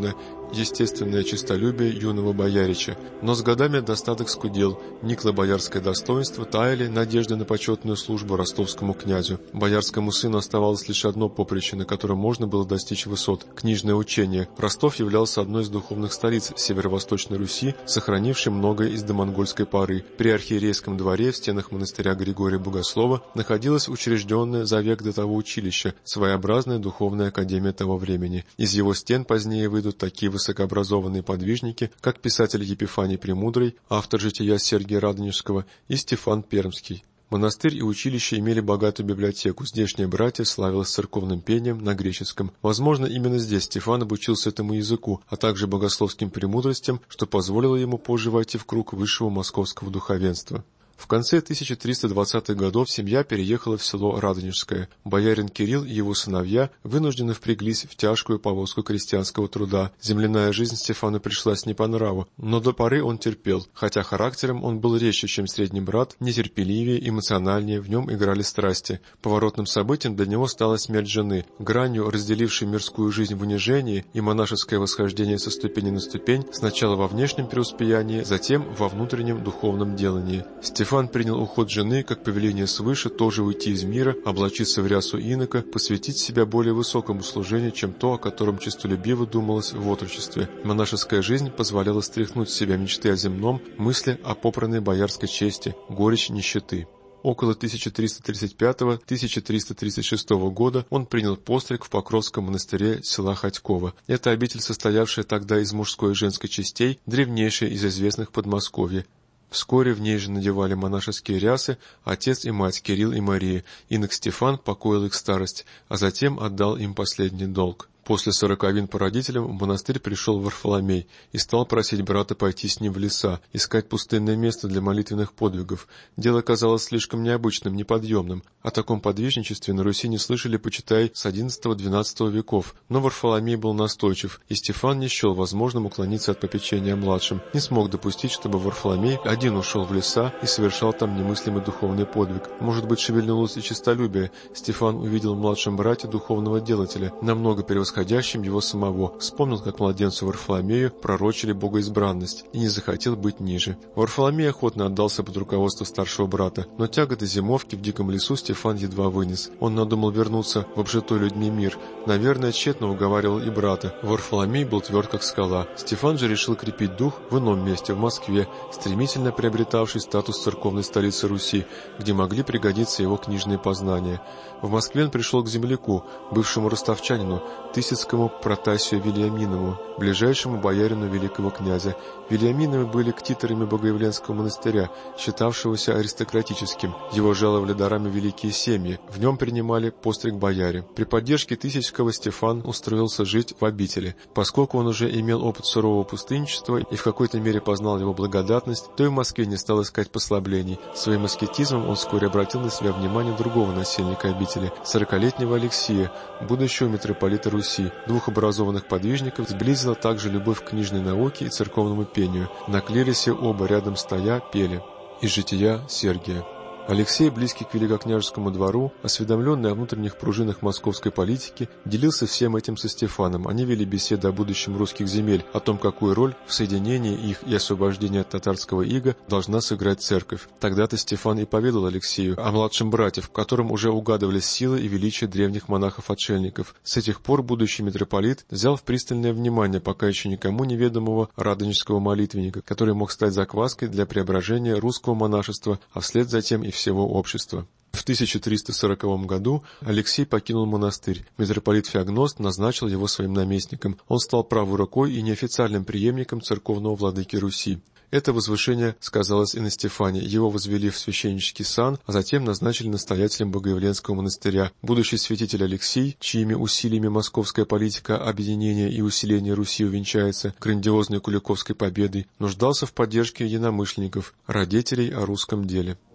естественное честолюбие юного боярича. Но с годами достаток скудел, никло боярское достоинство, таяли надежды на почетную службу ростовскому князю. Боярскому сыну оставалось лишь одно поприще, на котором можно было достичь высот – книжное учение. Ростов являлся одной из духовных столиц Северо-Восточной Руси, сохранившей многое из домонгольской поры. При архиерейском дворе в стенах монастыря Григория Богослова находилось учрежденное за век до того училище, своеобразная духовная академия того времени. Из его стен позднее выйдут такие высокообразованные подвижники, как писатель Епифаний Премудрый, автор жития Сергия Радонежского, и Стефан Пермский. Монастырь и училище имели богатую библиотеку, здешнее братье славилось церковным пением на греческом. Возможно, именно здесь Стефан обучился этому языку, а также богословским премудростям, что позволило ему позже войти в круг высшего московского духовенства. В конце тысяча триста двадцатых годов семья переехала в село Радонежское. Боярин Кирилл и его сыновья вынуждены впряглись в тяжкую повозку крестьянского труда. Земляная жизнь Стефану пришлась не по нраву, но до поры он терпел. Хотя характером он был резче, чем средний брат, нетерпеливее, эмоциональнее, в нем играли страсти. Поворотным событием для него стала смерть жены, гранью, разделившей мирскую жизнь в унижении и монашеское восхождение со ступени на ступень, сначала во внешнем преуспеянии, затем во внутреннем духовном делании. Стефан принял уход жены как повеление свыше тоже уйти из мира, облачиться в рясу инока, посвятить себя более высокому служению, чем то, о котором честолюбиво думалось в отрочестве. Монашеская жизнь позволяла стряхнуть с себя мечты о земном, мысли о попранной боярской чести, горечь нищеты. Около тысяча триста тридцать пятого — тысяча триста тридцать шестого года он принял постриг в Покровском монастыре села Ходьково. Это обитель, состоявшая тогда из мужской и женской частей, древнейшая из известных в Подмосковье. Вскоре в ней же надевали монашеские рясы отец и мать Кирилл и Мария. Инок Стефан покоил их старость, а затем отдал им последний долг. После сороковин по родителям в монастырь пришел Варфоломей и стал просить брата пойти с ним в леса, искать пустынное место для молитвенных подвигов. Дело казалось слишком необычным, неподъемным. О таком подвижничестве на Руси не слышали, почитай, с одиннадцатого-двенадцатого веков. Но Варфоломей был настойчив, и Стефан не счел возможным уклониться от попечения младшим. Не смог допустить, чтобы Варфоломей один ушел в леса и совершал там немыслимый духовный подвиг. Может быть, шевельнулось и честолюбие. Стефан увидел в младшем брате духовного делателя, намного превосходящего ходящим его самого, вспомнил, как младенцу Варфоломею пророчили богоизбранность, и не захотел быть ниже. Варфоломей охотно отдался под руководство старшего брата, но тяготы зимовки в диком лесу Стефан едва вынес. Он надумал вернуться в обжитой людьми мир. Наверное, тщетно уговаривал и брата. Варфоломей был тверд, как скала. Стефан же решил крепить дух в ином месте, в Москве, стремительно приобретавший статус церковной столицы Руси, где могли пригодиться его книжные познания. В Москве он пришел к земляку, бывшему ростовчанину, Тысяцкому Протасию Вильяминову, ближайшему боярину великого князя. Вильяминовы были ктиторами Богоявленского монастыря, считавшегося аристократическим. Его жаловали дарами великие семьи, в нем принимали постриг бояре. При поддержке Тысяцкого Стефан устроился жить в обители. Поскольку он уже имел опыт сурового пустынничества и в какой-то мере познал его благодатность, то и в Москве не стал искать послаблений. Своим аскетизмом он вскоре обратил на себя внимание другого насельника обители, сорокалетнего Алексия, будущего митрополита Руси. Двух образованных подвижников сблизила также любовь к книжной науке и церковному пению. На клиросе оба рядом стоя пели из жития Сергия. Алексей, близкий к великокняжескому двору, осведомленный о внутренних пружинах московской политики, делился всем этим со Стефаном. Они вели беседы о будущем русских земель, о том, какую роль в соединении их и освобождении от татарского ига должна сыграть церковь. Тогда-то Стефан и поведал Алексею о младшем брате, в котором уже угадывались силы и величие древних монахов-отшельников. С этих пор будущий митрополит взял в пристальное внимание пока еще никому неведомого радонежского молитвенника, который мог стать закваской для преображения русского монашества, а вслед затем и всего общества. В тысяча триста сороковом году Алексей покинул монастырь. Митрополит Феогност назначил его своим наместником. Он стал правой рукой и неофициальным преемником церковного владыки Руси. Это возвышение сказалось и на Стефане. Его возвели в священнический сан, а затем назначили настоятелем Богоявленского монастыря. Будущий святитель Алексий, чьими усилиями московская политика объединения и усиления Руси увенчается грандиозной Куликовской победой, нуждался в поддержке единомышленников, радетелей о русском деле.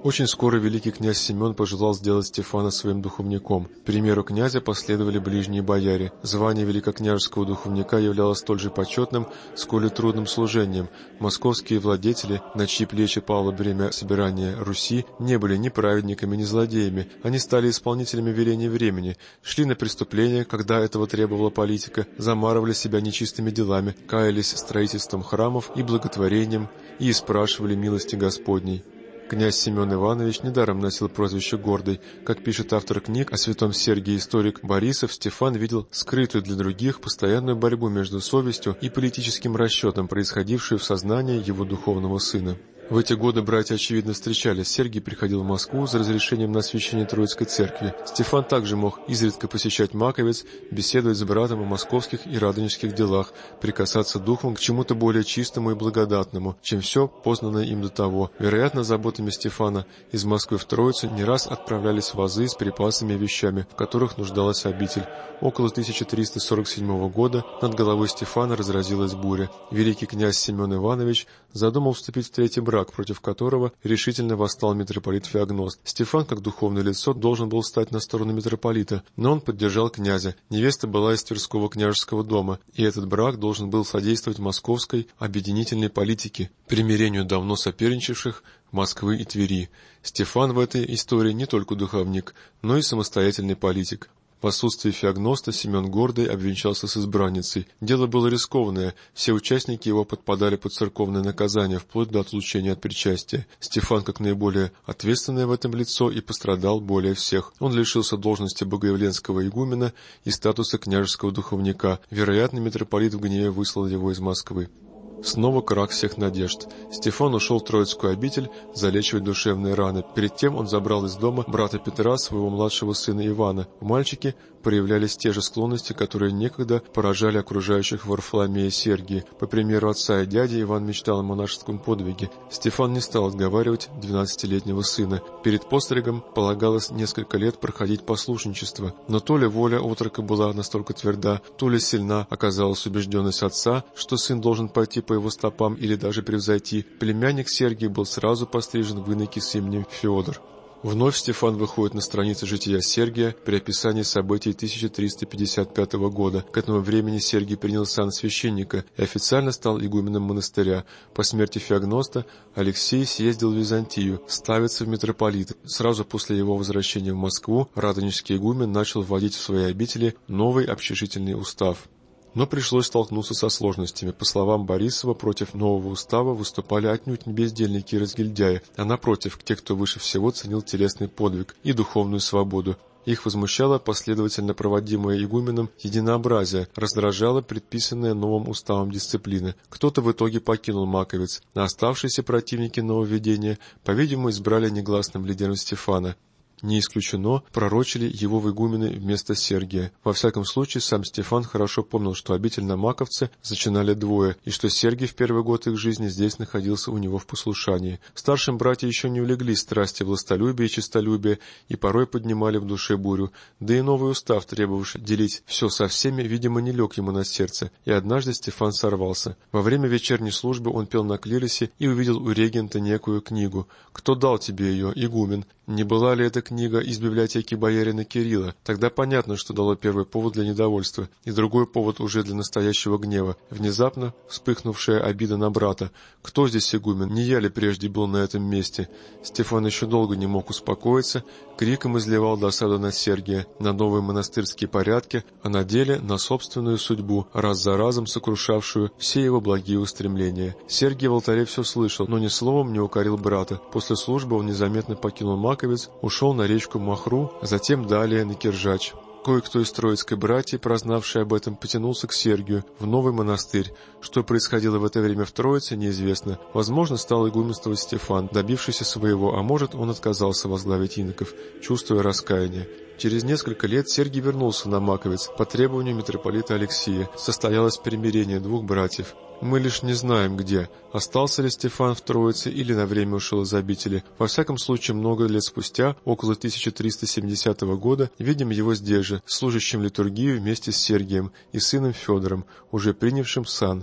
Очень скоро великий князь Семен пожелал сделать Стефана своим духовником. К примеру князя последовали ближние бояре. Звание великокняжеского духовника являлось столь же почетным, сколь и трудным служением. Московские владетели, на чьи плечи пало бремя собирания Руси, не были ни праведниками, ни злодеями. Они стали исполнителями велений времени, шли на преступления, когда этого требовала политика, замарывали себя нечистыми делами, каялись строительством храмов и благотворением и спрашивали милости Господней. Князь Семен Иванович недаром носил прозвище «Гордый». Как пишет автор книг о святом Сергии историк Борисов, Стефан видел скрытую для других постоянную борьбу между совестью и политическим расчетом, происходившую в сознании его духовного сына. В эти годы братья, очевидно, встречались. Сергий приходил в Москву за разрешением на освящение Троицкой церкви. Стефан также мог изредка посещать Маковец, беседовать с братом о московских и радонежских делах, прикасаться духом к чему-то более чистому и благодатному, чем все познанное им до того. Вероятно, заботами Стефана из Москвы в Троицу не раз отправлялись вазы с припасами и вещами, в которых нуждалась обитель. Около тысяча триста сорок седьмого года над головой Стефана разразилась буря. Великий князь Семен Иванович задумал вступить в третий брак, против которого решительно восстал митрополит Феогност. Стефан, как духовное лицо, должен был стать на сторону митрополита, но он поддержал князя. Невеста была из Тверского княжеского дома, и этот брак должен был содействовать московской объединительной политике, примирению давно соперничавших Москвы и Твери. Стефан в этой истории не только духовник, но и самостоятельный политик. В отсутствие Феогноста Семен Гордый обвенчался с избранницей. Дело было рискованное, все участники его подпадали под церковное наказание, вплоть до отлучения от причастия. Стефан, как наиболее ответственное в этом лицо, и пострадал более всех. Он лишился должности богоявленского игумена и статуса княжеского духовника. Вероятно, митрополит в гневе выслал его из Москвы. Снова крах всех надежд. Стефан ушел в Троицкую обитель залечивать душевные раны. Перед тем он забрал из дома брата Петра, своего младшего сына Ивана. В мальчике проявлялись те же склонности, которые некогда поражали окружающих Варфоломея и Сергия. По примеру отца и дяди, Иван мечтал о монашеском подвиге. Стефан не стал отговаривать двенадцатилетнего сына. Перед постригом полагалось несколько лет проходить послушничество. Но то ли воля отрока была настолько тверда, то ли сильна оказалась убежденность отца, что сын должен пойти по его стопам или даже превзойти. Племянник Сергий был сразу пострижен в иноки с именем Феодор. Вновь Стефан выходит на страницы жития Сергия при описании событий тысяча триста пятьдесят пятого года. К этому времени Сергий принял сан священника и официально стал игуменом монастыря. По смерти Феогноста Алексей съездил в Византию, ставиться в митрополиты. Сразу после его возвращения в Москву радонежский игумен начал вводить в свои обители новый общежительный устав. Но пришлось столкнуться со сложностями. По словам Борисова, против нового устава выступали отнюдь не бездельники и разгильдяи, а напротив, те, кто выше всего ценил телесный подвиг и духовную свободу. Их возмущало последовательно проводимое игуменом единообразие, раздражало предписанная новым уставом дисциплина. Кто-то в итоге покинул Маковец, а оставшиеся противники нововведения, по-видимому, избрали негласным лидером Стефана. Не исключено, пророчили его в игумены вместо Сергия. Во всяком случае, сам Стефан хорошо помнил, что обитель на Маковце зачинали двое, и что Сергий в первый год их жизни здесь находился у него в послушании. Старшим братья еще не улеглись страсти властолюбия и честолюбия, и порой поднимали в душе бурю. Да и новый устав, требовавший делить все со всеми, видимо, не лег ему на сердце, и однажды Стефан сорвался. Во время вечерней службы он пел на клиросе и увидел у регента некую книгу. «Кто дал тебе ее, игумен? Не была ли это книга из библиотеки боярина Кирилла? Тогда понятно, что дало первый повод для недовольства, и другой повод уже для настоящего гнева. Внезапно вспыхнувшая обида на брата. Кто здесь игумен? Не я ли прежде был на этом месте?» Стефан еще долго не мог успокоиться, криком изливал досаду на Сергия, на новые монастырские порядки, а на деле на собственную судьбу, раз за разом сокрушавшую все его благие устремления. Сергий в алтаре все слышал, но ни словом не укорил брата. После службы он незаметно покинул Маковец, ушел на речку Махру, а затем далее на Киржач. Кое-кто из троицкой братьи, прознавший об этом, потянулся к Сергию, в новый монастырь. Что происходило в это время в Троице, неизвестно. Возможно, стал игуменствовать Стефан, добившийся своего, а может, он отказался возглавить иноков, чувствуя раскаяние. Через несколько лет Сергий вернулся на Маковец по требованию митрополита Алексия. Состоялось примирение двух братьев. Мы лишь не знаем, где, остался ли Стефан в Троице или на время ушел из обители. Во всяком случае, много лет спустя, около тысяча триста семидесятого года, видим его здесь же, служащим литургию вместе с Сергием и сыном Федором, уже принявшим сан.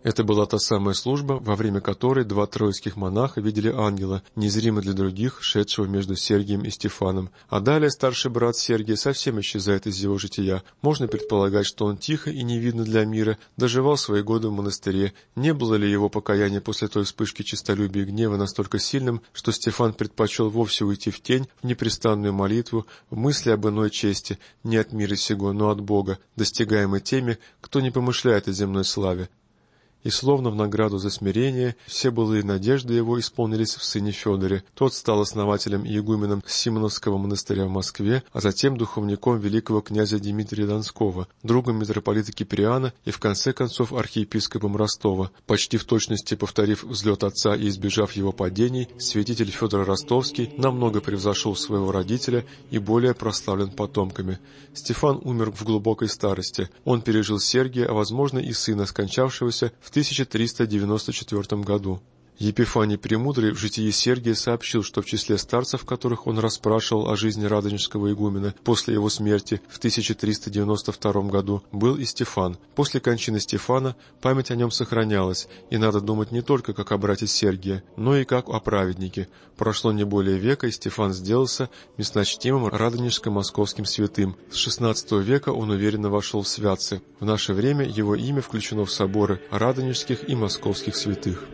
Это была та самая служба, во время которой два троицких монаха видели ангела, незримо для других, шедшего между Сергием и Стефаном. А далее старший брат Сергия совсем исчезает из его жития. Можно предполагать, что он тихо и невидно для мира доживал свои годы в монастыре. Не было ли его покаяния после той вспышки честолюбия и гнева настолько сильным, что Стефан предпочел вовсе уйти в тень, в непрестанную молитву, в мысли об иной чести, не от мира сего, но от Бога, достигаемой теми, кто не помышляет о земной славе. И словно в награду за смирение, все былые надежды его исполнились в сыне Федоре. Тот стал основателем и игуменом Симоновского монастыря в Москве, а затем духовником великого князя Дмитрия Донского, другом митрополита Киприана и в конце концов архиепископом Ростова. Почти в точности повторив взлет отца и избежав его падений, святитель Федор Ростовский намного превзошел своего родителя и более прославлен потомками. Стефан умер в глубокой старости. Он пережил Сергия, а возможно и сына, скончавшегося в тысяча триста девяносто четвёртом году. Епифаний Премудрый в житии Сергия сообщил, что в числе старцев, которых он расспрашивал о жизни радонежского игумена после его смерти в тысяча триста девяносто втором году, был и Стефан. После кончины Стефана память о нем сохранялась, и надо думать не только как о брате Сергия, но и как о праведнике. Прошло не более века, и Стефан сделался местночтимым радонежско-московским святым. С шестнадцатого века он уверенно вошел в святцы. В наше время его имя включено в соборы радонежских и московских святых.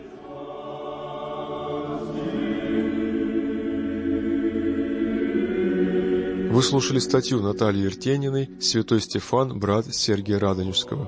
Вы слушали статью Натальи Иртениной «Святой Стефан, брат Сергия Радонежского».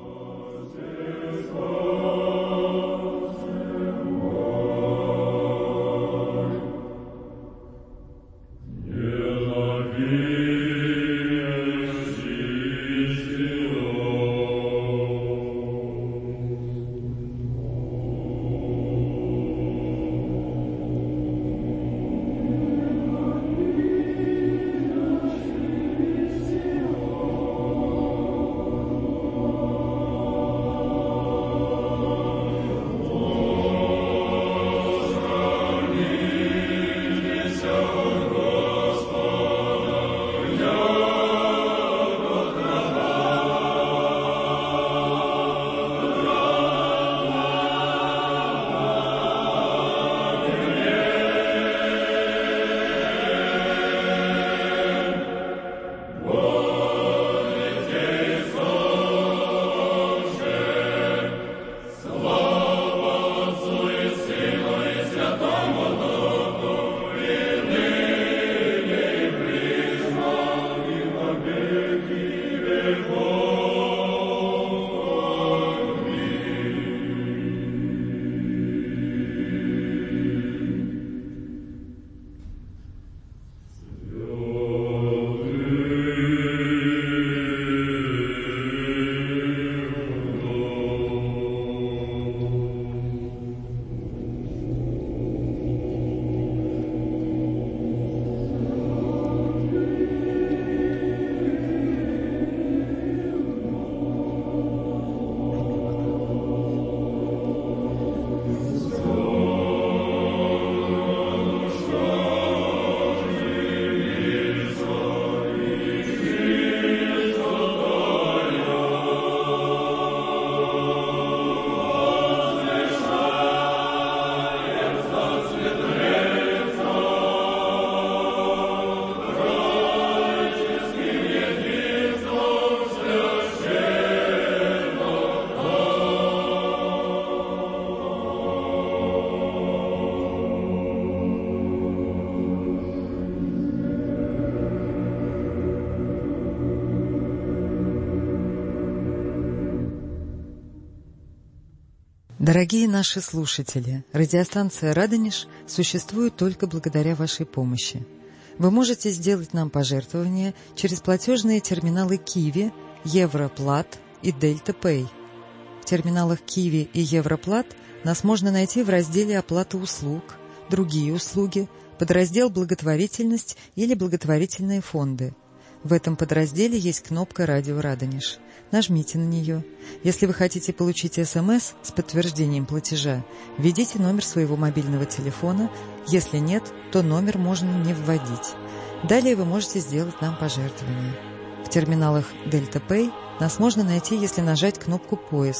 Дорогие наши слушатели, радиостанция «Радонеж» существует только благодаря вашей помощи. Вы можете сделать нам пожертвования через платежные терминалы Киви, Европлат и Дельта Пэй. В терминалах Киви и Европлат нас можно найти в разделе «Оплата услуг», «Другие услуги», подраздел «Благотворительность» или «Благотворительные фонды». В этом подразделе есть кнопка «Радио Радонеж». Нажмите на нее. Если вы хотите получить СМС с подтверждением платежа, введите номер своего мобильного телефона. Если нет, то номер можно не вводить. Далее вы можете сделать нам пожертвование. В терминалах Дельта Пэй нас можно найти, если нажать кнопку «Поиск».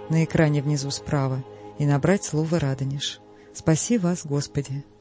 на экране внизу справа и набрать слово «Радонеж». Спаси вас, Господи!